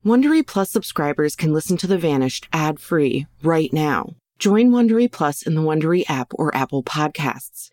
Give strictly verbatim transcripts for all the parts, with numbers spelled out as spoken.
Wondery Plus subscribers can listen to The Vanished ad-free right now. Join Wondery Plus in the Wondery app or Apple Podcasts.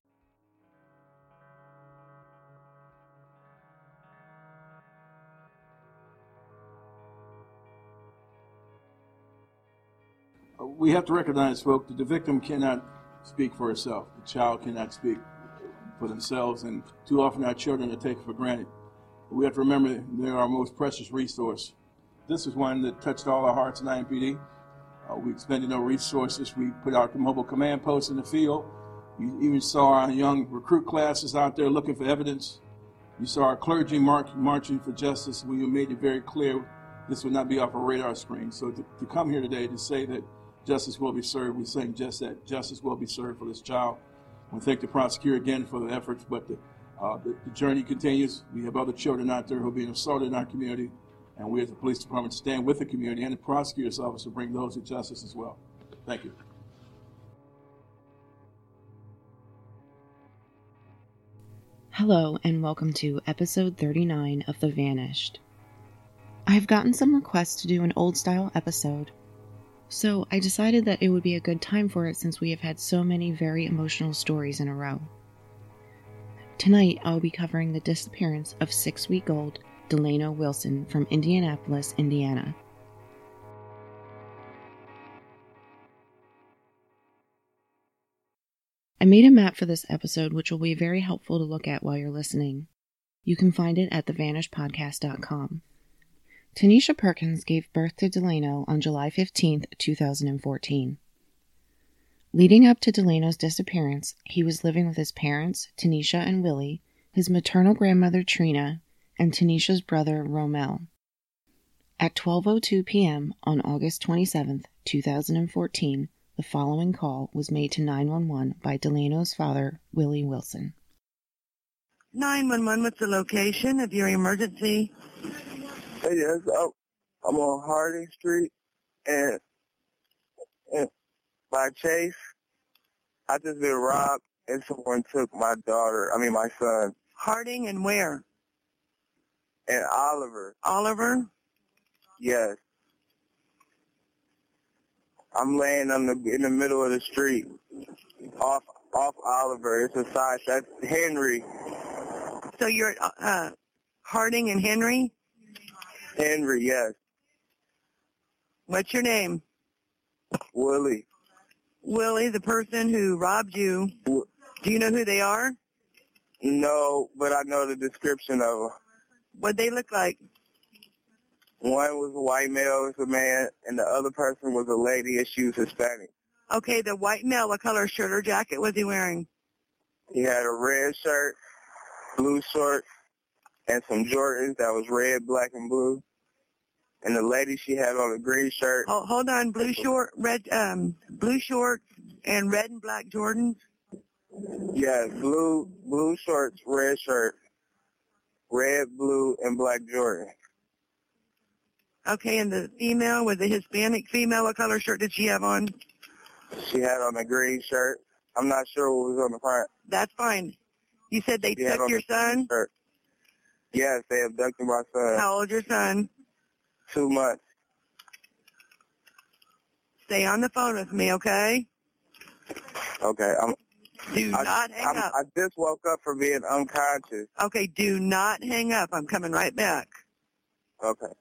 We have to recognize, folks, that the victim cannot speak for herself. The child cannot speak for themselves, and too often our children are taken for granted. We have to remember they're our most precious resource. This is one that touched all our hearts in I M P D. Uh, we expended no resources. We put out the mobile command posts in the field. You even saw our young recruit classes out there looking for evidence. You saw our clergy march, marching for justice. We made it very clear this would not be off a radar screen. So to, to come here today to say that justice will be served, we're saying just that. Justice will be served for this child. We thank the prosecutor again for the efforts, but the, uh, the, the journey continues. We have other children out there who are being assaulted in our community, and we as the police department stand with the community and the prosecutor's office to bring those to justice as well. Thank you. Hello, and welcome to episode thirty-nine of The Vanished. I've gotten some requests to do an old-style episode, so I decided that it would be a good time for it since we have had so many very emotional stories in a row. Tonight, I'll be covering the disappearance of six-week-old Delano Wilson from Indianapolis, Indiana. I made a map for this episode which will be very helpful to look at while you're listening. You can find it at the vanished podcast dot com. Tanisha Perkins gave birth to Delano on July fifteenth, two thousand fourteen. Leading up to Delano's disappearance, he was living with his parents, Tanisha and Willie, his maternal grandmother Trina, and Tanisha's brother Romel. At twelve oh two p.m. on August twenty-seventh, two thousand fourteen, the following call was made to nine one one by Delano's father, Willie Wilson. nine one one, what's the location of your emergency? Hey, yes, I'm, I'm on Harding Street, and, and by Chase, I just been robbed, and someone took my daughter, I mean my son. Harding and where? And Oliver. Oliver? Yes. I'm laying on the in the middle of the street, off off Oliver. It's a side. That's Henry. So you're at uh, Harding and Henry? Henry, yes. What's your name? Willie. Willie, the person who robbed you. Do you know who they are? No, but I know the description of them. What'd they look like? One was a white male, was a man, and the other person was a lady, and she was Hispanic. Okay, the white male, what color shirt or jacket was he wearing? He had a red shirt, blue shorts, and some Jordans that was red, black, and blue. And the lady, she had on a green shirt. Oh, hold on, blue short, red, um, blue shorts and red and black Jordans? Yes, blue, blue shorts, red shirt, red, blue, and black Jordan. Okay, and the female, was a Hispanic female, what color shirt did she have on? She had on a green shirt. I'm not sure what was on the front. That's fine. You said they She took your son? Shirt. Yes, they abducted my son. How old's your son? Two months. Stay on the phone with me, okay? Okay. I'm, do I, not hang I'm, up. I just woke up from being unconscious. Okay, do not hang up. I'm coming right back. Okay.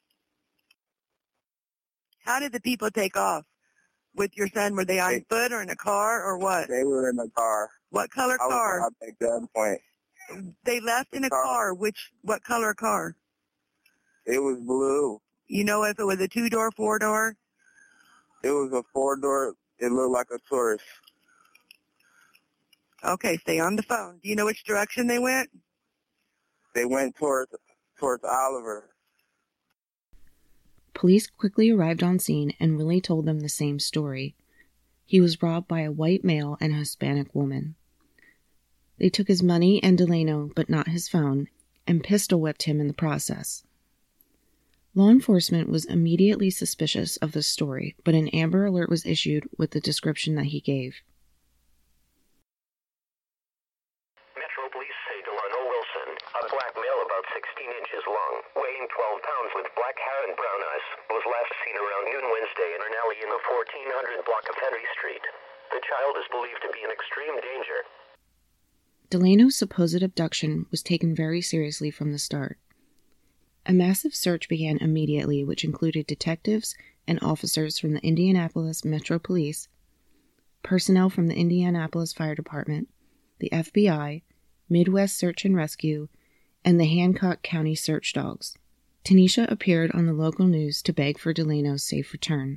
How did the people take off with your son? Were they on they, foot or in a car or what? They were in a car. What color I car? Was at that point. They left in a car. car. Which, what color car? It was blue. You know if it was a two-door, four-door? It was a four-door. It looked like a Taurus. Okay, stay on the phone. Do you know which direction they went? They went towards towards Oliver. Police quickly arrived on scene, and Willie told them the same story. He was robbed by a white male and a Hispanic woman. They took his money and Delano, but not his phone, and pistol-whipped him in the process. Law enforcement was immediately suspicious of this story, but an Amber Alert was issued with the description that he gave. Metro Police say Delano Wilson, a black male about sixteen inches long, weighing twelve pounds with black Black hair and brown eyes. Was last seen around noon Wednesday in an alley in the fourteen hundred block of Henry Street. The child is believed to be in extreme danger. Delano's supposed abduction was taken very seriously from the start. A massive search began immediately, which included detectives and officers from the Indianapolis Metro Police, personnel from the Indianapolis Fire Department, the F B I, Midwest Search and Rescue, and the Hancock County Search Dogs. Tanisha appeared on the local news to beg for Delano's safe return.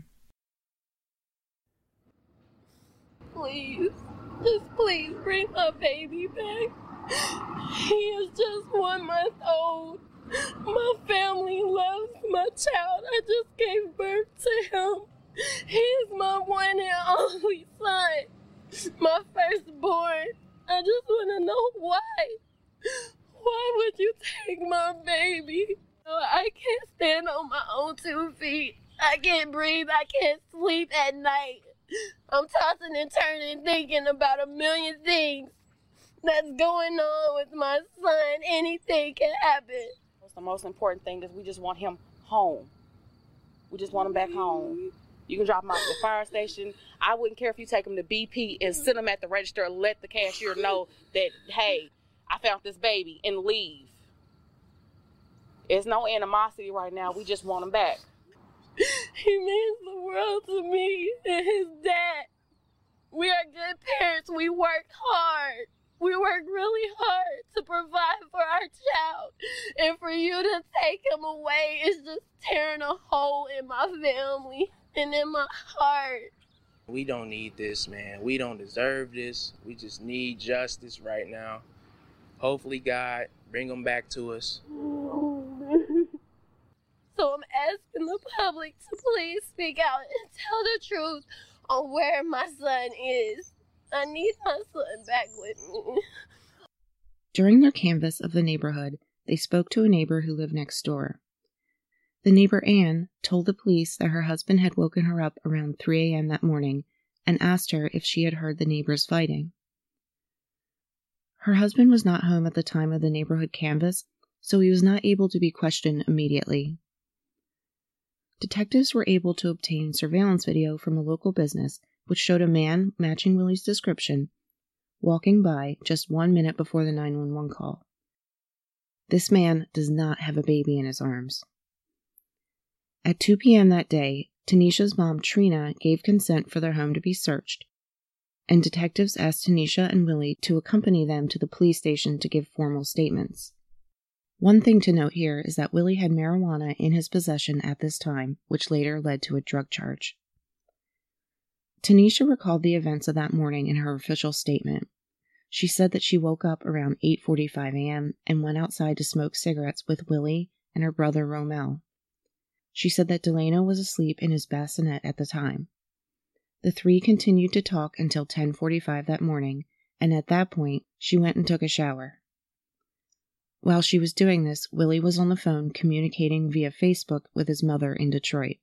Please, just please bring my baby back. He is just one month old. My family loves my child. I just gave birth to him. He is my one and only son, my firstborn. I just want to know why. Why would you take my baby? I can't stand on my own two feet. I can't breathe. I can't sleep at night. I'm tossing and turning, thinking about a million things that's going on with my son. Anything can happen. The most important thing is we just want him home. We just want him back home. You can drop him off at the fire station. I wouldn't care if you take him to B P and sit him at the register and let the cashier know that, hey, I found this baby, and leave. There's no animosity right now. We just want him back. He means the world to me and his dad. We are good parents. We work hard. We work really hard to provide for our child. And for you to take him away is just tearing a hole in my family and in my heart. We don't need this, man. We don't deserve this. We just need justice right now. Hopefully, God, bring him back to us. So I'm asking the public to please speak out and tell the truth on where my son is. I need my son back with me. During their canvass of the neighborhood, they spoke to a neighbor who lived next door. The neighbor, Anne, told the police that her husband had woken her up around three a.m. that morning and asked her if she had heard the neighbors fighting. Her husband was not home at the time of the neighborhood canvass, so he was not able to be questioned immediately. Detectives were able to obtain surveillance video from a local business which showed a man matching Willie's description walking by just one minute before the nine one one call. This man does not have a baby in his arms. At two p.m. that day, Tanisha's mom, Trina, gave consent for their home to be searched, and detectives asked Tanisha and Willie to accompany them to the police station to give formal statements. One thing to note here is that Willie had marijuana in his possession at this time, which later led to a drug charge. Tanisha recalled the events of that morning in her official statement. She said that she woke up around eight forty-five a.m. and went outside to smoke cigarettes with Willie and her brother Romel. She said that Delano was asleep in his bassinet at the time. The three continued to talk until ten forty-five that morning, and at that point, she went and took a shower. While she was doing this, Willie was on the phone communicating via Facebook with his mother in Detroit.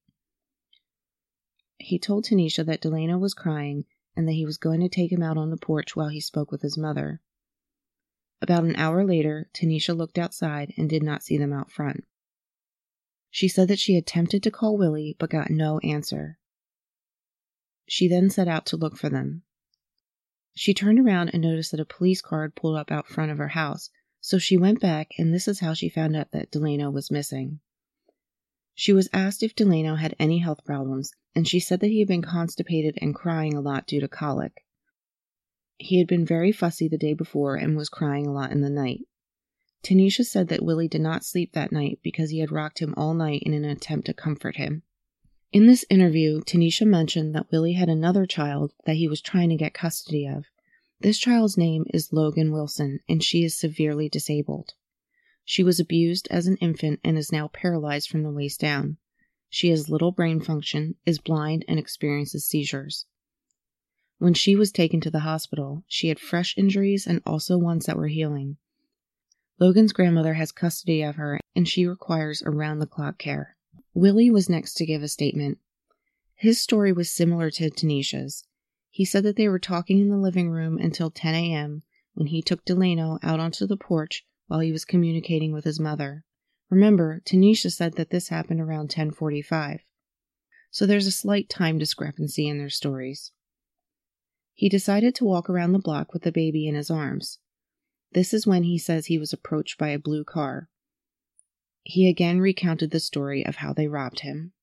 He told Tanisha that Delano was crying and that he was going to take him out on the porch while he spoke with his mother. About an hour later, Tanisha looked outside and did not see them out front. She said that she attempted to call Willie but got no answer. She then set out to look for them. She turned around and noticed that a police car had pulled up out front of her house, so she went back, and this is how she found out that Delano was missing. She was asked if Delano had any health problems, and she said that he had been constipated and crying a lot due to colic. He had been very fussy the day before and was crying a lot in the night. Tanisha said that Willie did not sleep that night because he had rocked him all night in an attempt to comfort him. In this interview, Tanisha mentioned that Willie had another child that he was trying to get custody of. This child's name is Logan Wilson, and she is severely disabled. She was abused as an infant and is now paralyzed from the waist down. She has little brain function, is blind, and experiences seizures. When she was taken to the hospital, she had fresh injuries and also ones that were healing. Logan's grandmother has custody of her, and she requires around-the-clock care. Willie was next to give a statement. His story was similar to Tanisha's. He said that they were talking in the living room until ten a.m. when he took Delano out onto the porch while he was communicating with his mother. Remember, Tanisha said that this happened around ten forty-five, so there's a slight time discrepancy in their stories. He decided to walk around the block with the baby in his arms. This is when he says he was approached by a blue car. He again recounted the story of how they robbed him.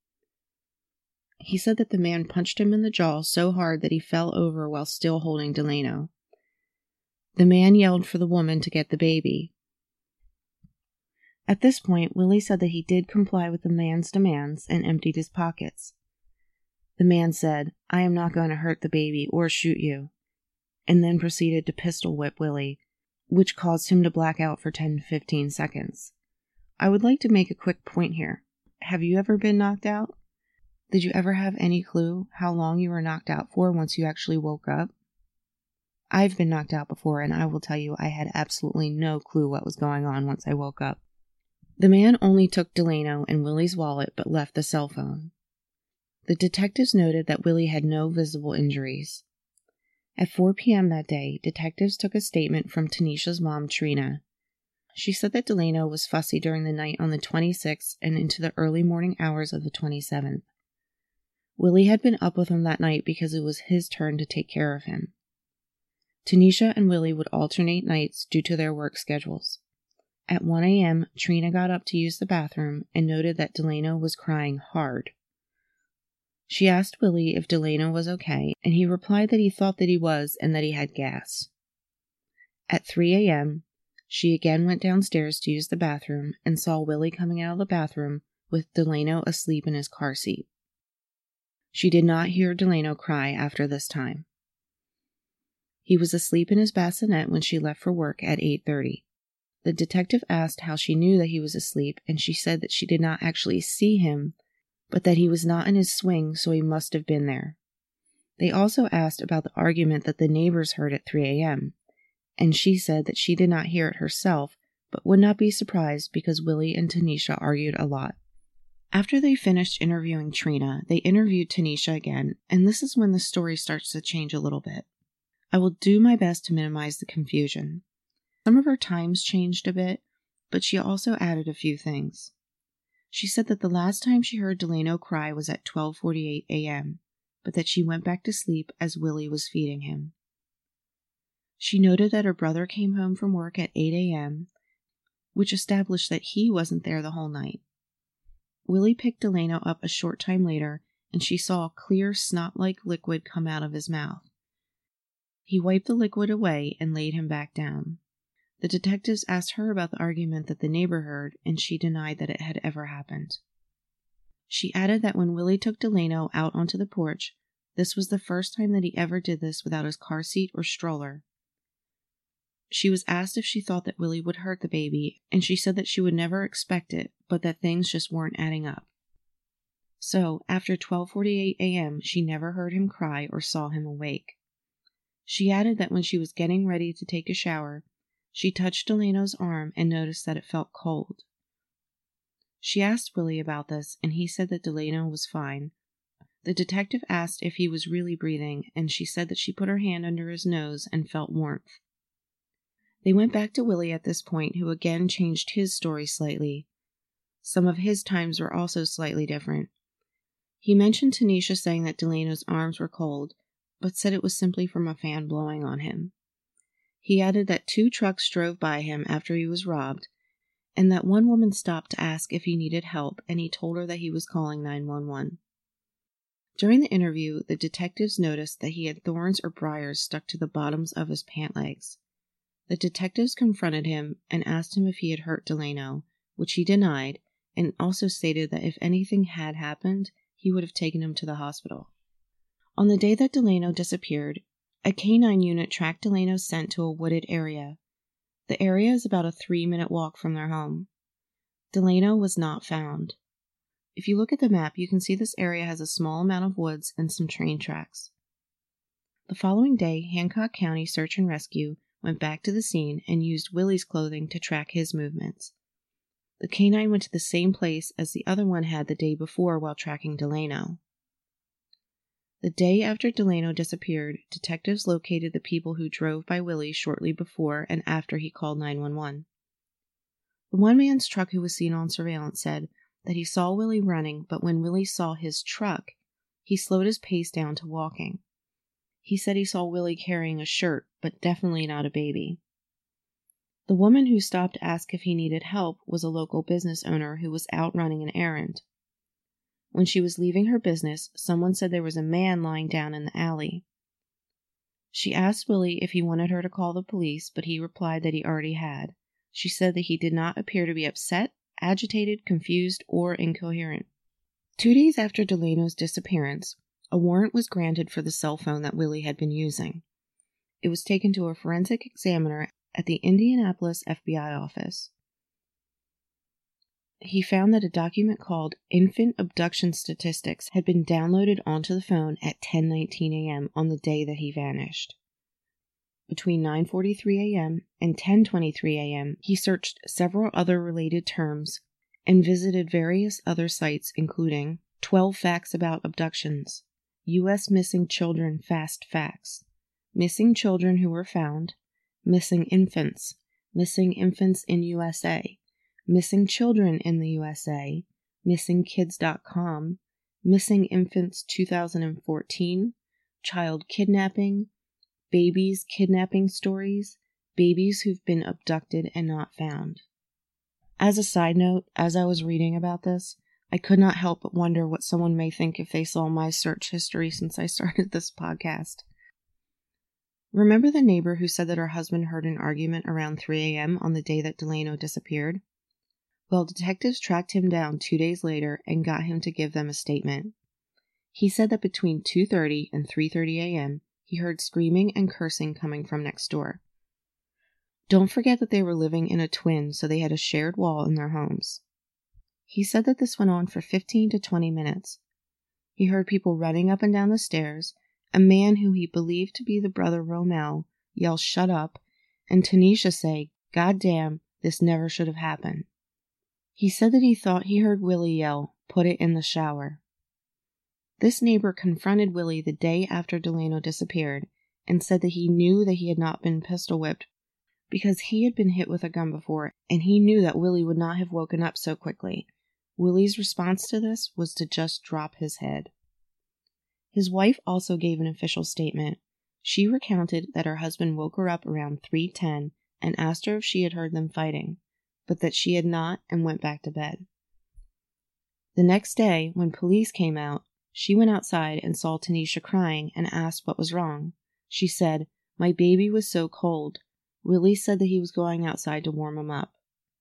He said that the man punched him in the jaw so hard that he fell over while still holding Delano. The man yelled for the woman to get the baby. At this point, Willie said that he did comply with the man's demands and emptied his pockets. The man said, "I am not going to hurt the baby or shoot you," and then proceeded to pistol whip Willie, which caused him to black out for ten to fifteen seconds. I would like to make a quick point here. Have you ever been knocked out? Did you ever have any clue how long you were knocked out for once you actually woke up? I've been knocked out before, and I will tell you I had absolutely no clue what was going on once I woke up. The man only took Delano and Willie's wallet but left the cell phone. The detectives noted that Willie had no visible injuries. At four p.m. that day, detectives took a statement from Tanisha's mom, Trina. She said that Delano was fussy during the night on the twenty-sixth and into the early morning hours of the twenty-seventh. Willie had been up with him that night because it was his turn to take care of him. Tanisha and Willie would alternate nights due to their work schedules. At one a.m., Trina got up to use the bathroom and noted that Delano was crying hard. She asked Willie if Delano was okay, and he replied that he thought that he was and that he had gas. At three a.m., she again went downstairs to use the bathroom and saw Willie coming out of the bathroom with Delano asleep in his car seat. She did not hear Delano cry after this time. He was asleep in his bassinet when she left for work at eight thirty. The detective asked how she knew that he was asleep, and she said that she did not actually see him, but that he was not in his swing, so he must have been there. They also asked about the argument that the neighbors heard at three a.m., and she said that she did not hear it herself, but would not be surprised because Willie and Tanisha argued a lot. After they finished interviewing Trina, they interviewed Tanisha again, and this is when the story starts to change a little bit. I will do my best to minimize the confusion. Some of her times changed a bit, but she also added a few things. She said that the last time she heard Delano cry was at twelve forty-eight a.m., but that she went back to sleep as Willie was feeding him. She noted that her brother came home from work at eight a.m., which established that he wasn't there the whole night. Willie picked Delano up a short time later, and she saw a clear snot-like liquid come out of his mouth. He wiped the liquid away and laid him back down. The detectives asked her about the argument that the neighbor heard, and she denied that it had ever happened. She added that when Willie took Delano out onto the porch, this was the first time that he ever did this without his car seat or stroller. She was asked if she thought that Willie would hurt the baby, and she said that she would never expect it, but that things just weren't adding up. So, after twelve forty-eight a.m., she never heard him cry or saw him awake. She added that when she was getting ready to take a shower, she touched Delano's arm and noticed that it felt cold. She asked Willie about this, and he said that Delano was fine. The detective asked if he was really breathing, and she said that she put her hand under his nose and felt warmth. They went back to Willie at this point, who again changed his story slightly. Some of his times were also slightly different. He mentioned Tanisha saying that Delano's arms were cold, but said it was simply from a fan blowing on him. He added that two trucks drove by him after he was robbed, and that one woman stopped to ask if he needed help, and he told her that he was calling nine one one. During the interview, the detectives noticed that he had thorns or briars stuck to the bottoms of his pant legs. The detectives confronted him and asked him if he had hurt Delano, which he denied, and also stated that if anything had happened, he would have taken him to the hospital. On the day that Delano disappeared, a canine unit tracked Delano's scent to a wooded area. The area is about a three-minute walk from their home. Delano was not found. If you look at the map, you can see this area has a small amount of woods and some train tracks. The following day, Hancock County Search and Rescue went back to the scene and used Willie's clothing to track his movements. The canine went to the same place as the other one had the day before while tracking Delano. The day after Delano disappeared, detectives located the people who drove by Willie shortly before and after he called nine one one. The one man's truck who was seen on surveillance said that he saw Willie running, but when Willie saw his truck, he slowed his pace down to walking. He said he saw Willie carrying a shirt, but definitely not a baby. The woman who stopped to ask if he needed help was a local business owner who was out running an errand. When she was leaving her business, someone said there was a man lying down in the alley. She asked Willie if he wanted her to call the police, but he replied that he already had. She said that he did not appear to be upset, agitated, confused, or incoherent. Two days after Delano's disappearance, a warrant was granted for the cell phone that Willie had been using. It was taken to a forensic examiner at the Indianapolis F B I office. He found that a document called Infant Abduction Statistics had been downloaded onto the phone at ten nineteen a.m. on the day that he vanished. Between nine forty-three a.m. and ten twenty-three a.m., he searched several other related terms and visited various other sites, including twelve Facts About Abductions, U S Missing Children Fast Facts, Missing Children Who Were Found, Missing Infants, Missing Infants in U S A, Missing Children in the U S A, Missing Kids dot com, Missing Infants two thousand fourteen, Child Kidnapping, Babies Kidnapping Stories, Babies Who've Been Abducted and Not Found. As a side note, as I was reading about this, I could not help but wonder what someone may think if they saw my search history since I started this podcast. Remember the neighbor who said that her husband heard an argument around three a.m. on the day that Delano disappeared? Well, detectives tracked him down two days later and got him to give them a statement. He said that between two thirty and three thirty a.m., he heard screaming and cursing coming from next door. Don't forget that they were living in a twin, so they had a shared wall in their homes. He said that this went on for fifteen to twenty minutes. He heard people running up and down the stairs, a man who he believed to be the brother Romel yell "shut up," and Tanisha say, "God damn, this never should have happened." He said that he thought he heard Willie yell, "Put it in the shower." This neighbor confronted Willie the day after Delano disappeared and said that he knew that he had not been pistol whipped because he had been hit with a gun before and he knew that Willie would not have woken up so quickly. Willie's response to this was to just drop his head. His wife also gave an official statement. She recounted that her husband woke her up around three ten and asked her if she had heard them fighting, but that she had not and went back to bed. The next day, when police came out, she went outside and saw Tanisha crying and asked what was wrong. She said, "My baby was so cold." Willie said that he was going outside to warm him up.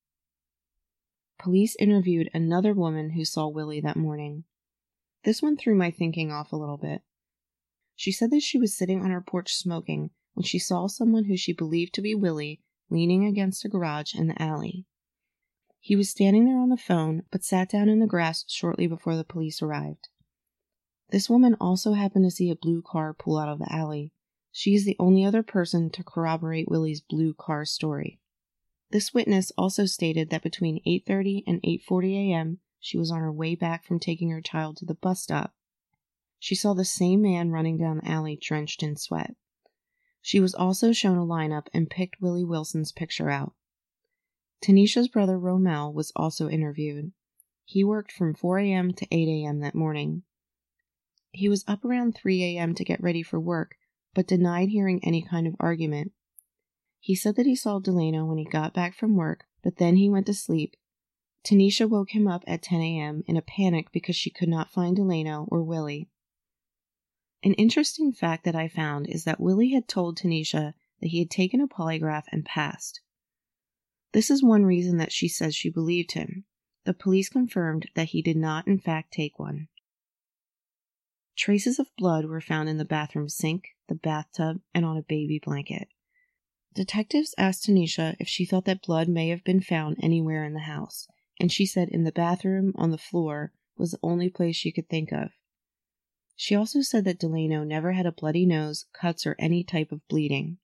Police interviewed another woman who saw Willie that morning. This one threw my thinking off a little bit. She said that she was sitting on her porch smoking when she saw someone who she believed to be Willie leaning against a garage in the alley. He was standing there on the phone, but sat down in the grass shortly before the police arrived. This woman also happened to see a blue car pull out of the alley. She is the only other person to corroborate Willie's blue car story. This witness also stated that between eight thirty and eight forty a.m., she was on her way back from taking her child to the bus stop. She saw the same man running down the alley drenched in sweat. She was also shown a lineup and picked Willie Wilson's picture out. Tanisha's brother Romel was also interviewed. He worked from four a.m. to eight a.m. that morning. He was up around three a.m. to get ready for work, but denied hearing any kind of argument. He said that he saw Delano when he got back from work, but then he went to sleep. Tanisha woke him up at ten a.m. in a panic because she could not find Delano or Willie. An interesting fact that I found is that Willie had told Tanisha that he had taken a polygraph and passed. This is one reason that she says she believed him. The police confirmed that he did not in fact take one. Traces of blood were found in the bathroom sink, the bathtub, and on a baby blanket. Detectives asked Tanisha if she thought that blood may have been found anywhere in the house, and she said in the bathroom on the floor was the only place she could think of. She also said that Delano never had a bloody nose, cuts, or any type of bleeding.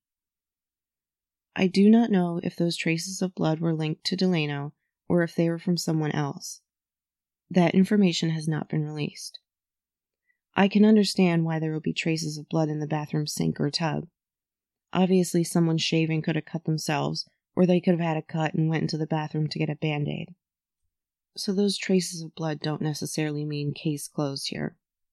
I do not know if those traces of blood were linked to Delano or if they were from someone else. That information has not been released. I can understand why there would be traces of blood in the bathroom sink or tub. Obviously, someone shaving could have cut themselves, or they could have had a cut and went into the bathroom to get a Band-Aid. So those traces of blood don't necessarily mean case closed here.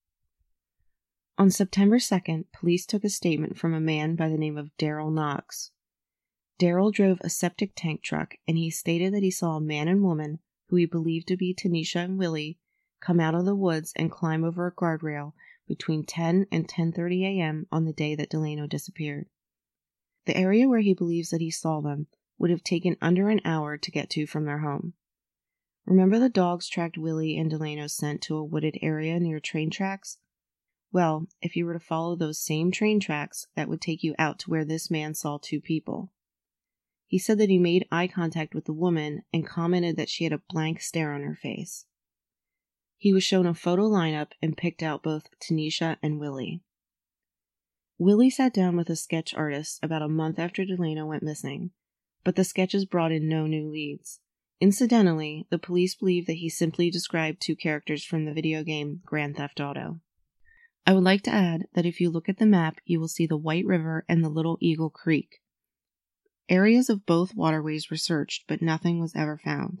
On September second, police took a statement from a man by the name of Daryl Knox. Daryl drove a septic tank truck, and he stated that he saw a man and woman, who he believed to be Tanisha and Willie, come out of the woods and climb over a guardrail between ten and ten thirty a.m. on the day that Delano disappeared. The area where he believes that he saw them would have taken under an hour to get to from their home. Remember the dogs tracked Willie and Delano's scent to a wooded area near train tracks? Well, if you were to follow those same train tracks, that would take you out to where this man saw two people. He said that he made eye contact with the woman and commented that she had a blank stare on her face. He was shown a photo lineup and picked out both Tanisha and Willie. Willie sat down with a sketch artist about a month after Delano went missing, but the sketches brought in no new leads. Incidentally, the police believe that he simply described two characters from the video game Grand Theft Auto. I would like to add that if you look at the map, you will see the White River and the Little Eagle Creek. Areas of both waterways were searched, but nothing was ever found.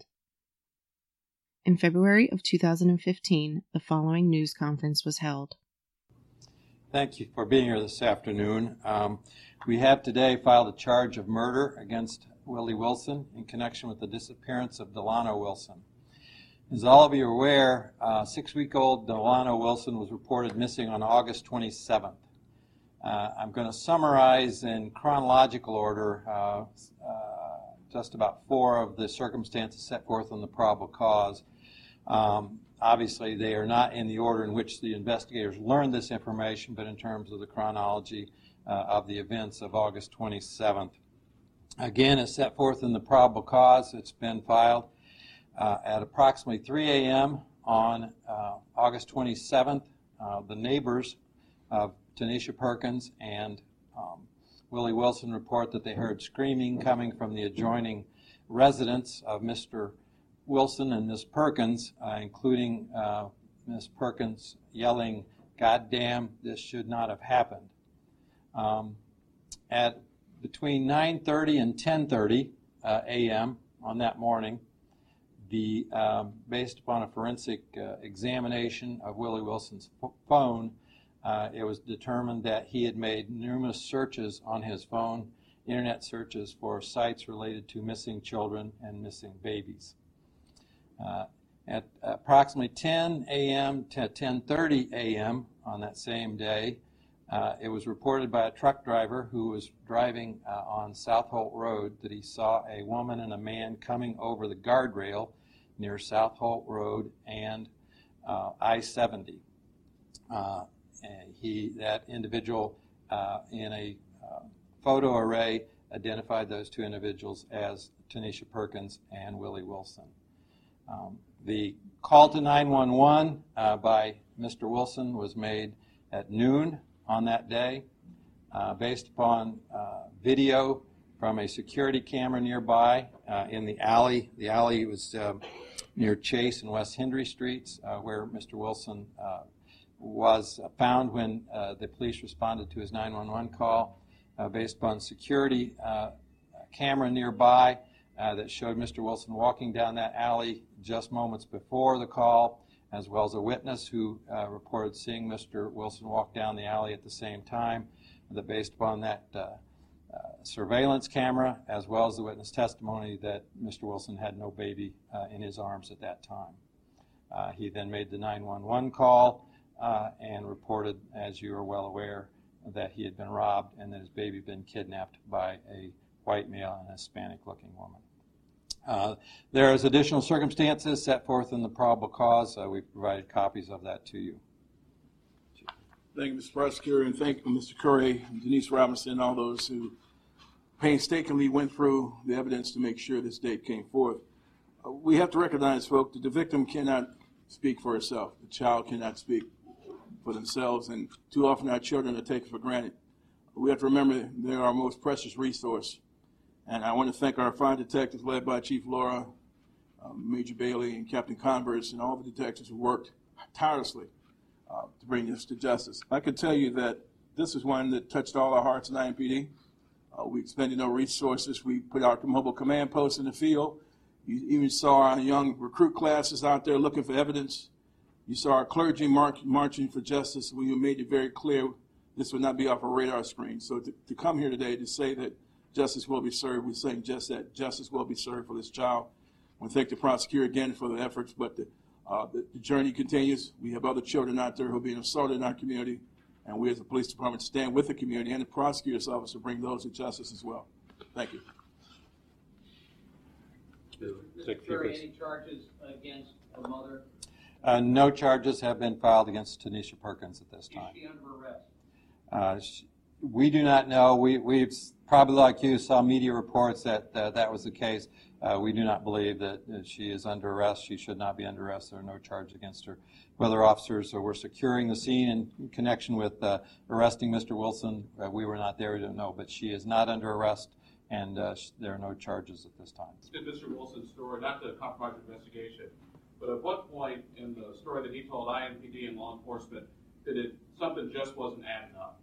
In February of two thousand fifteen, the following news conference was held. Thank you for being here this afternoon. Um, we have today filed a charge of murder against Willie Wilson in connection with the disappearance of Delano Wilson. As all of you are aware, uh, six-week-old Delano Wilson was reported missing on August twenty-seventh. Uh, I'm going to summarize in chronological order uh, uh, just about four of the circumstances set forth in the probable cause. Um, obviously, they are not in the order in which the investigators learned this information, but in terms of the chronology uh, of the events of August twenty-seventh. Again, as set forth in the probable cause, it's been filed uh, at approximately three a.m. on uh, August twenty-seventh. Uh, the neighbors of Tanisha Perkins and um, Willie Wilson report that they heard screaming coming from the adjoining residence of Mister Wilson and Miss Perkins, uh, including uh, Miss Perkins yelling, "God damn, this should not have happened." Um, at between nine thirty and ten thirty uh, a.m. on that morning, the um, based upon a forensic uh, examination of Willie Wilson's f- phone, Uh, it was determined that he had made numerous searches on his phone, internet searches for sites related to missing children and missing babies. Uh, at approximately ten a.m. to ten thirty a.m. on that same day, uh, it was reported by a truck driver who was driving uh, on South Holt Road that he saw a woman and a man coming over the guardrail near South Holt Road and uh, I seventy. Uh, And he, that individual uh, in a uh, photo array identified those two individuals as Tanisha Perkins and Willie Wilson. Um, the call to nine one one uh, by Mister Wilson was made at noon on that day uh, based upon uh, video from a security camera nearby uh, in the alley. The alley was uh, near Chase and West Hendry Streets uh, where Mister Wilson uh, was found when uh, the police responded to his nine one one call uh, based upon security uh, camera nearby uh, that showed Mister Wilson walking down that alley just moments before the call, as well as a witness who uh, reported seeing Mister Wilson walk down the alley at the same time. That based upon that uh, uh, surveillance camera, as well as the witness testimony, that Mister Wilson had no baby uh, in his arms at that time. Uh, he then made the nine one one call Uh, and reported, as you are well aware, that he had been robbed and that his baby had been kidnapped by a white male and a Hispanic-looking woman. Uh, there is additional circumstances set forth in the probable cause. Uh, we've provided copies of that to you. Thank you, Mister Prosecutor, and thank you, Mister Curry, and Denise Robinson, and all those who painstakingly went through the evidence to make sure this date came forth. Uh, we have to recognize, folks, that the victim cannot speak for herself. The child cannot speak for themselves, and too often our children are taken for granted. We have to remember they're our most precious resource. And I want to thank our fine detectives led by Chief Laura, uh, Major Bailey, and Captain Converse, and all the detectives who worked tirelessly uh, to bring this to justice. I can tell you that this is one that touched all our hearts in I M P D. Uh, we expended no resources. We put our mobile command posts in the field. You even saw our young recruit classes out there looking for evidence. You saw our clergy march, marching for justice. We made it very clear this would not be off a radar screen. So to, to come here today to say that justice will be served, we're saying just that justice will be served for this child. I want to thank the prosecutor again for the efforts, but the, uh, the, the journey continues. We have other children out there who are being assaulted in our community, and we as a police department stand with the community and the prosecutor's office to bring those to justice as well. Thank you. Mister Curry, any charges against the mother? Uh, no charges have been filed against Tanisha Perkins at this time. Is she under arrest? Uh, she, we do not know. We, we've probably, like you, saw media reports that uh, that was the case. Uh, we do not believe that uh, she is under arrest. She should not be under arrest. There are no charges against her. Whether officers were securing the scene in connection with uh, arresting Mister Wilson, uh, we were not there. We don't know. But she is not under arrest, and uh, sh- there are no charges at this time. Did Mister Wilson's story, not to compromise the investigation, but at what point in the story that he told I M P D and law enforcement did it something just wasn't adding up?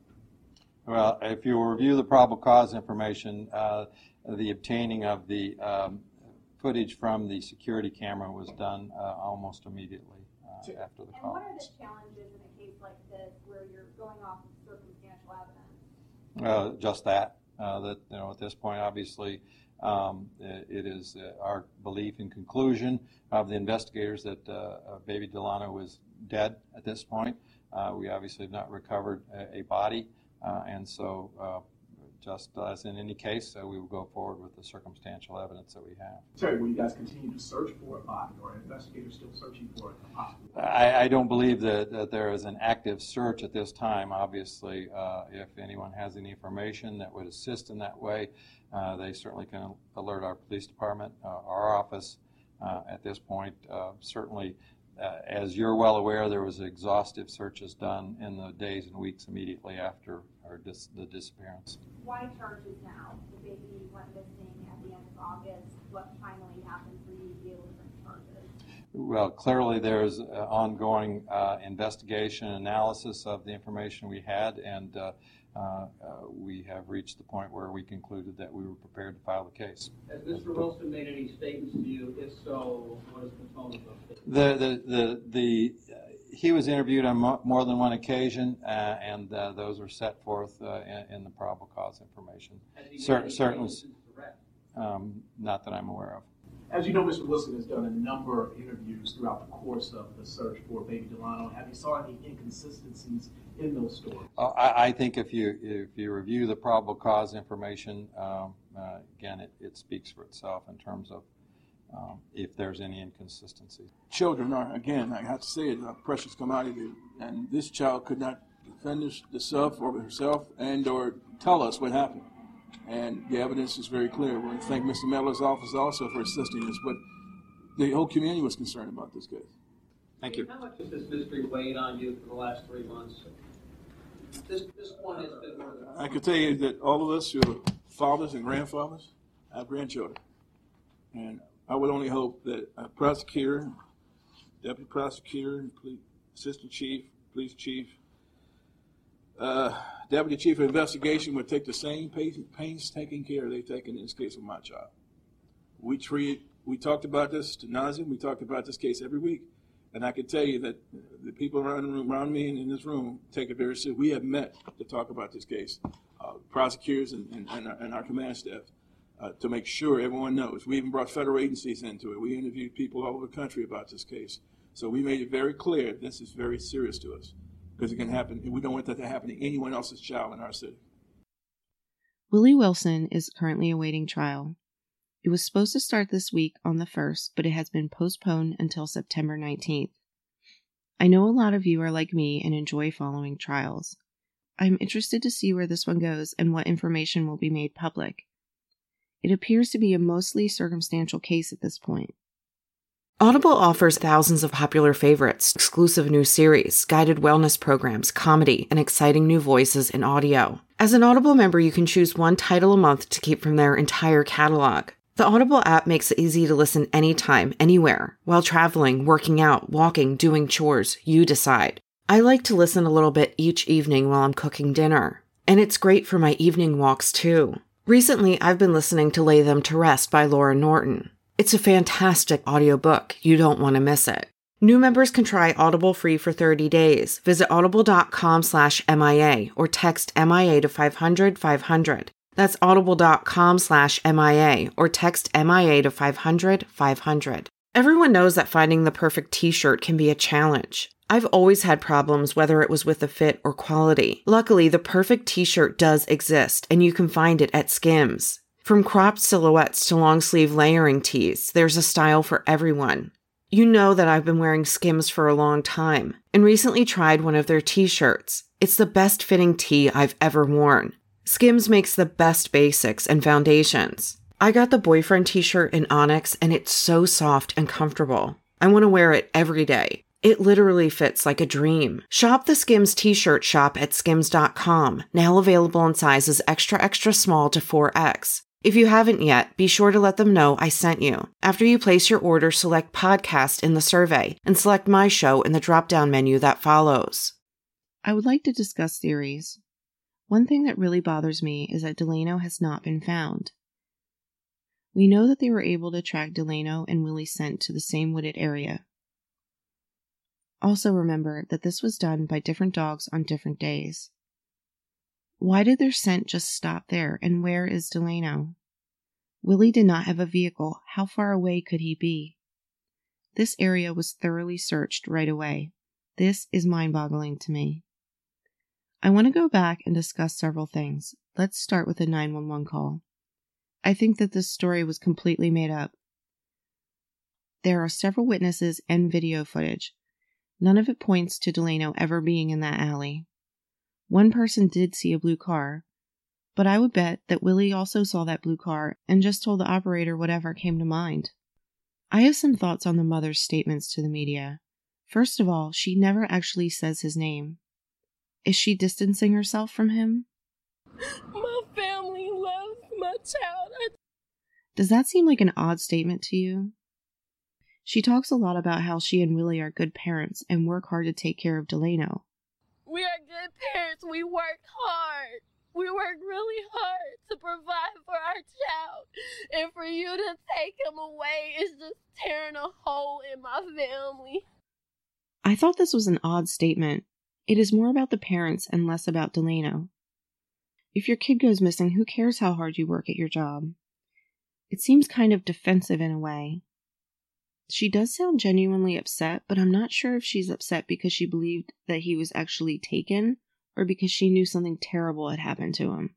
Well, if you review the probable cause information, uh, the obtaining of the um, footage from the security camera was done uh, almost immediately uh, after the and call. And what are the challenges in a case like this where you're going off of circumstantial evidence? Uh, just that. Uh, that you know, at this point, obviously, um, it, it is uh, our belief and conclusion of the investigators that uh, uh, baby Delano was dead at this point. Uh, we obviously have not recovered a, a body. Uh, and so, uh, just as in any case, uh, we will go forward with the circumstantial evidence that we have. Terry, will you guys continue to search for a body, or are investigators still searching for a possible body? I, I don't believe that, that there is an active search at this time. Obviously, uh, if anyone has any information that would assist in that way, uh, they certainly can alert our police department, uh, our office. Uh, at this point, uh, certainly, Uh, as you're well aware, there was exhaustive searches done in the days and weeks immediately after our dis- the disappearance. Why charges now? The baby went missing at the end of August. What finally happened for you to be able to bring charges? Well, clearly there's uh, ongoing uh, investigation and analysis of the information we had, and uh, uh, uh, we have reached the point where we concluded that we were prepared to file the case. Has Mister Wilson made any statements to you? If so, what is the tone of those statements? The the the, the uh, he was interviewed on mo- more than one occasion, uh, and uh, those were set forth uh, in, in the probable cause information. Has he Cer- made any certainly, statements since the arrest? um, not that I'm aware of. As you know, Mister Wilson has done a number of interviews throughout the course of the search for baby Delano. Have you saw any inconsistencies in those stories? Uh, I, I think if you if you review the probable cause information, um, uh, again, it, it speaks for itself in terms of um, if there's any inconsistency. Children are, again, I have to say it, a precious commodity, and this child could not defend herself or herself and or tell us what happened. And the evidence is very clear. We want to thank Mister Mellor's office also for assisting us, but the whole community was concerned about this case. Thank you. How much has this mystery weighed on you for the last three months? This, this one has been one of the... I can tell you that all of us who are fathers and grandfathers have grandchildren. And I would only hope that a prosecutor, deputy prosecutor, police, assistant chief, police chief, uh, deputy chief of investigation would take the same painstaking care they've taken in this case with my child. We treat, we talked about this to nauseam. We talked about this case every week. And I can tell you that the people around, the room, around me and in this room take it very seriously. We have met to talk about this case, uh, prosecutors and, and, and, our, and our command staff, uh, to make sure everyone knows. We even brought federal agencies into it. We interviewed people all over the country about this case. So we made it very clear this is very serious to us because it can happen. And we don't want that to happen to anyone else's child in our city. Willie Wilson is currently awaiting trial. It was supposed to start this week on the first, but it has been postponed until September nineteenth. I know a lot of you are like me and enjoy following trials. I'm interested to see where this one goes and what information will be made public. It appears to be a mostly circumstantial case at this point. Audible offers thousands of popular favorites, exclusive new series, guided wellness programs, comedy, and exciting new voices in audio. As an Audible member, you can choose one title a month to keep from their entire catalog. The Audible app makes it easy to listen anytime, anywhere. While traveling, working out, walking, doing chores, you decide. I like to listen a little bit each evening while I'm cooking dinner. And it's great for my evening walks too. Recently, I've been listening to Lay Them to Rest by Laura Norton. It's a fantastic audiobook. You don't want to miss it. New members can try Audible free for thirty days. Visit audible.com slash MIA or text M I A to five hundred five hundred. That's audible.com slash MIA or text M I A to five hundred five hundred. Everyone knows that finding the perfect t-shirt can be a challenge. I've always had problems whether it was with the fit or quality. Luckily, the perfect t-shirt does exist, and you can find it at Skims. From cropped silhouettes to long-sleeve layering tees, there's a style for everyone. You know that I've been wearing Skims for a long time, and recently tried one of their t-shirts. It's the best-fitting tee I've ever worn. Skims makes the best basics and foundations. I got the boyfriend t-shirt in Onyx, and it's so soft and comfortable. I want to wear it every day. It literally fits like a dream. Shop the Skims t-shirt shop at skims dot com, now available in sizes extra extra small to four X. If you haven't yet, be sure to let them know I sent you. After you place your order, select podcast in the survey and select my show in the drop-down menu that follows. I would like to discuss theories. One thing that really bothers me is that Delano has not been found. We know that they were able to track Delano and Willie's scent to the same wooded area. Also remember that this was done by different dogs on different days. Why did their scent just stop there, and where is Delano? Willie did not have a vehicle. How far away could he be? This area was thoroughly searched right away. This is mind-boggling to me. I want to go back and discuss several things. Let's start with the nine one one call. I think that this story was completely made up. There are several witnesses and video footage. None of it points to Delano ever being in that alley. One person did see a blue car, but I would bet that Willie also saw that blue car and just told the operator whatever came to mind. I have some thoughts on the mother's statements to the media. First of all, she never actually says his name. Is she distancing herself from him? My family loves my child. I... Does that seem like an odd statement to you? She talks a lot about how she and Willie are good parents and work hard to take care of Delano. We are good parents. We work hard. We work really hard to provide for our child. And for you to take him away is just tearing a hole in my family. I thought this was an odd statement. It is more about the parents and less about Delano. If your kid goes missing, who cares how hard you work at your job? It seems kind of defensive in a way. She does sound genuinely upset, but I'm not sure if she's upset because she believed that he was actually taken or because she knew something terrible had happened to him.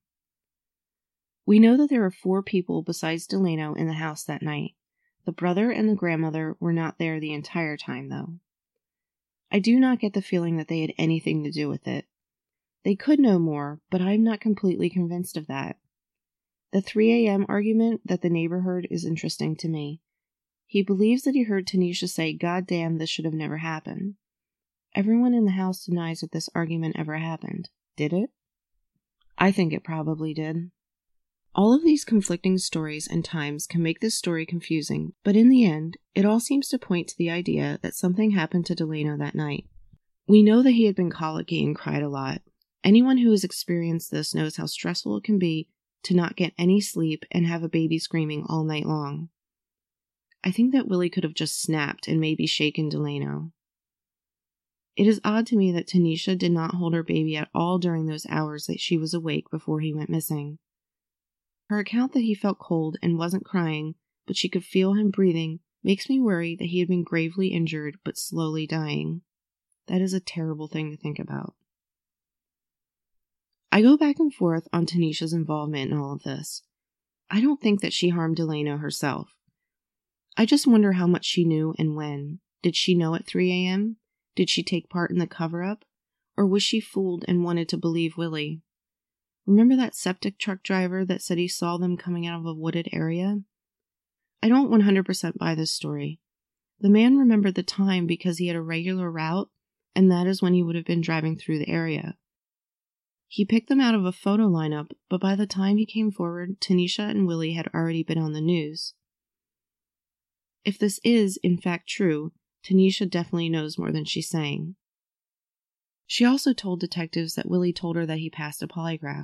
We know that there are four people besides Delano in the house that night. The brother and the grandmother were not there the entire time, though. I do not get the feeling that they had anything to do with it. They could know more, but I'm not completely convinced of that. The three a.m. argument that the neighbor heard is interesting to me. He believes that he heard Tanisha say, "God damn, this should have never happened." Everyone in the house denies that this argument ever happened. Did it? I think it probably did. All of these conflicting stories and times can make this story confusing, but in the end, it all seems to point to the idea that something happened to Delano that night. We know that he had been colicky and cried a lot. Anyone who has experienced this knows how stressful it can be to not get any sleep and have a baby screaming all night long. I think that Willie could have just snapped and maybe shaken Delano. It is odd to me that Tanisha did not hold her baby at all during those hours that she was awake before he went missing. Her account that he felt cold and wasn't crying, but she could feel him breathing, makes me worry that he had been gravely injured but slowly dying. That is a terrible thing to think about. I go back and forth on Tanisha's involvement in all of this. I don't think that she harmed Delano herself. I just wonder how much she knew and when. Did she know at three a.m.? Did she take part in the cover-up? Or was she fooled and wanted to believe Willie? Remember that septic truck driver that said he saw them coming out of a wooded area? I don't one hundred percent buy this story. The man remembered the time because he had a regular route, and that is when he would have been driving through the area. He picked them out of a photo lineup, but by the time he came forward, Tanisha and Willie had already been on the news. If this is, in fact, true, Tanisha definitely knows more than she's saying. She also told detectives that Willie told her that he passed a polygraph.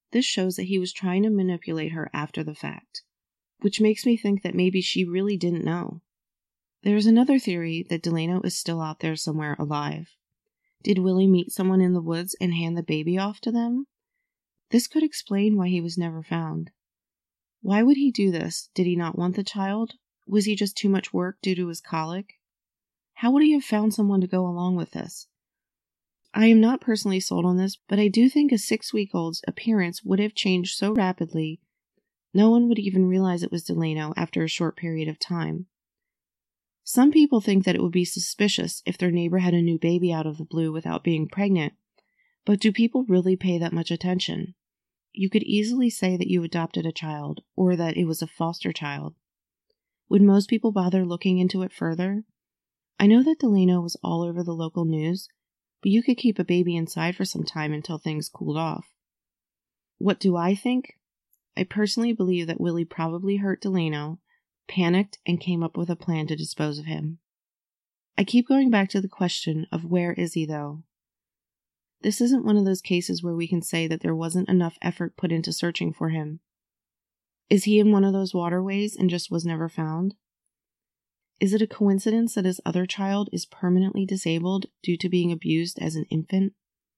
This shows that he was trying to manipulate her after the fact, which makes me think that maybe she really didn't know. There's another theory that Delano is still out there somewhere alive. Did Willie meet someone in the woods and hand the baby off to them? This could explain why he was never found. Why would he do this? Did he not want the child? Was he just too much work due to his colic? How would he have found someone to go along with this? I am not personally sold on this, but I do think a six-week-old's appearance would have changed so rapidly no one would even realize it was Delano after a short period of time. Some people think that it would be suspicious if their neighbor had a new baby out of the blue without being pregnant, but do people really pay that much attention? You could easily say that you adopted a child, or that it was a foster child. Would most people bother looking into it further? I know that Delano was all over the local news, but you could keep a baby inside for some time until things cooled off. What do I think? I personally believe that Willie probably hurt Delano, panicked, and came up with a plan to dispose of him. I keep going back to the question of where is he, though? This isn't one of those cases where we can say that there wasn't enough effort put into searching for him. Is he in one of those waterways and just was never found? Is it a coincidence that his other child is permanently disabled due to being abused as an infant?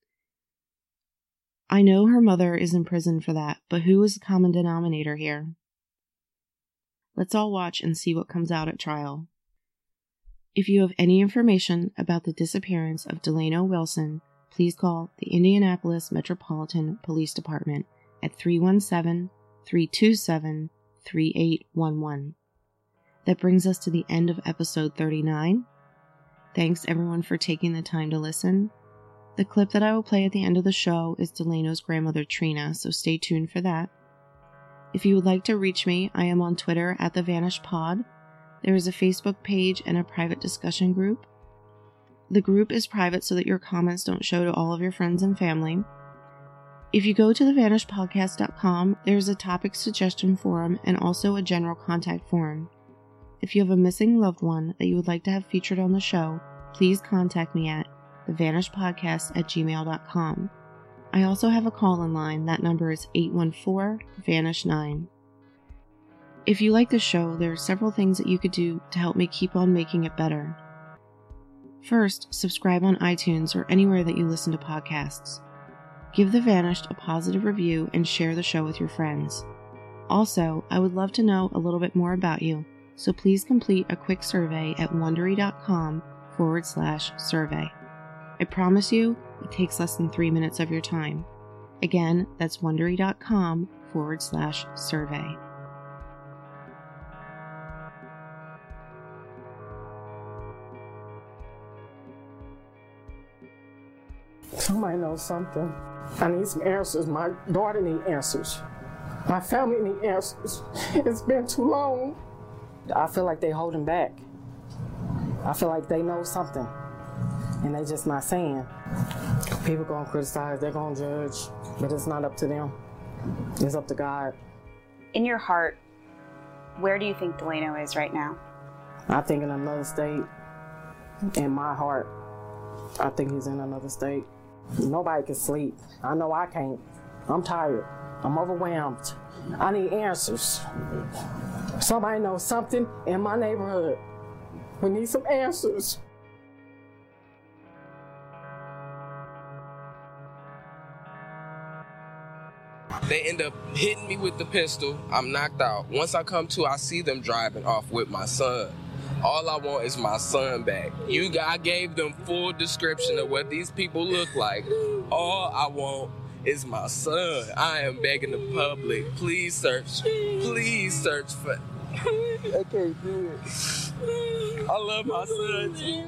I know her mother is in prison for that, but who is the common denominator here? Let's all watch and see what comes out at trial. If you have any information about the disappearance of Delano Wilson, please call the Indianapolis Metropolitan Police Department at three one seven, three two seven, three eight one one. That brings us to the end of episode thirty-nine. Thanks everyone for taking the time to listen. The clip that I will play at the end of the show is Delano's grandmother Trina, so stay tuned for that. If you would like to reach me, I am on Twitter at The Vanished Pod. There is a Facebook page and a private discussion group. The group is private so that your comments don't show to all of your friends and family. If you go to the vanished podcast dot com, there is a topic suggestion forum and also a general contact forum. If you have a missing loved one that you would like to have featured on the show, please contact me at the vanished podcast at gmail dot com. I also have a call-in line. That number is eight one four, vanish nine. If you like the show, there are several things that you could do to help me keep on making it better. First, subscribe on iTunes or anywhere that you listen to podcasts. Give The Vanished a positive review and share the show with your friends. Also, I would love to know a little bit more about you, so please complete a quick survey at wondery.com forward slash survey. I promise you, it takes less than three minutes of your time. Again, that's wondery.com forward slash survey. Somebody knows something. I need some answers. My daughter needs answers. My family needs answers. It's been too long. I feel like they're holding back. I feel like they know something, and they just not saying. People gonna criticize, they're gonna judge, but it's not up to them. It's up to God. In your heart, where do you think Delano is right now? I think in another state. In my heart, I think he's in another state. Nobody can sleep. I know I can't. I'm tired. I'm overwhelmed. I need answers. Somebody knows something in my neighborhood. We need some answers. They end up hitting me with the pistol. I'm knocked out. Once I come to, I see them driving off with my son. All I want is my son back. You, I gave them full description of what these people look like. All I want is my son. I am begging the public, please search. Please search for... I can't do it. I love my son too.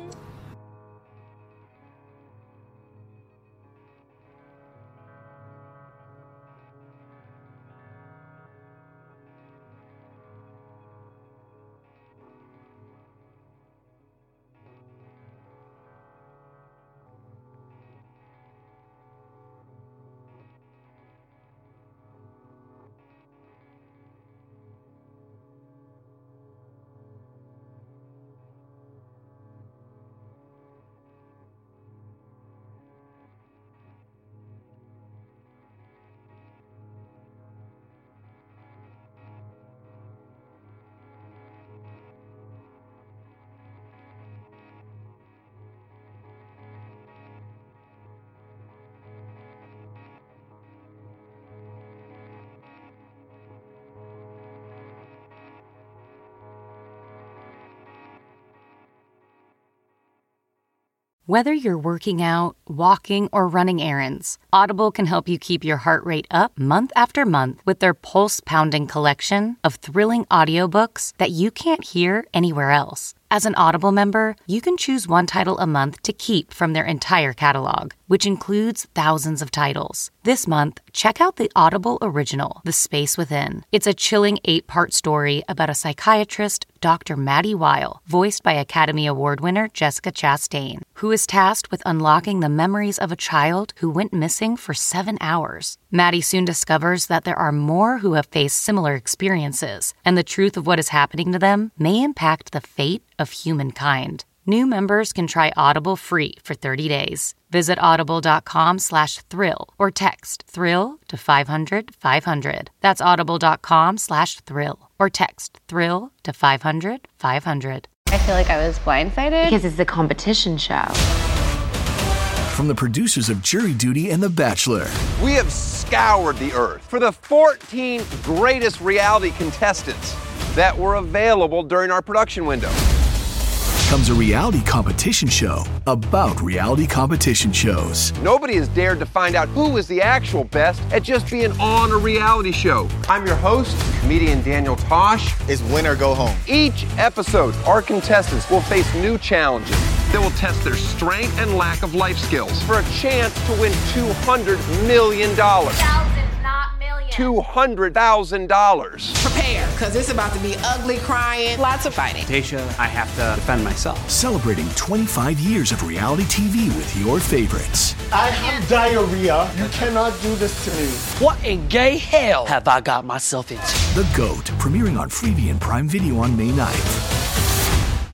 Whether you're working out, walking, or running errands, Audible can help you keep your heart rate up month after month with their pulse-pounding collection of thrilling audiobooks that you can't hear anywhere else. As an Audible member, you can choose one title a month to keep from their entire catalog, which includes thousands of titles. This month, check out the Audible original, The Space Within. It's a chilling eight-part story about a psychiatrist, Doctor Maddie Weil, voiced by Academy Award winner Jessica Chastain, who is tasked with unlocking the memories of a child who went missing for seven hours. Maddie soon discovers that there are more who have faced similar experiences, and the truth of what is happening to them may impact the fate of humankind. New members can try Audible free for thirty days. Visit audible.com slash thrill or text thrill to five hundred five hundred. That's audible.com slash thrill or text thrill to five hundred five hundred. I feel like I was blindsided because it's a competition show. From the producers of Jury Duty and The Bachelor. We have scoured the earth for the fourteen greatest reality contestants that were available during our production window. Comes a reality competition show about reality competition shows. Nobody has dared to find out who is the actual best at just being on a reality show. I'm your host, comedian Daniel Tosh. It's win or go home. Each episode, our contestants will face new challenges that will test their strength and lack of life skills for a chance to win two hundred million dollars. Thousands, not millions. two hundred thousand dollars. Prepare, because it's about to be ugly crying, lots of fighting. Tasha, I have to defend myself. Celebrating twenty-five years of reality T V with your favorites. I have diarrhea. You cannot do this to me. What in gay hell have I got myself into? The GOAT, premiering on Freevee and Prime Video on May ninth.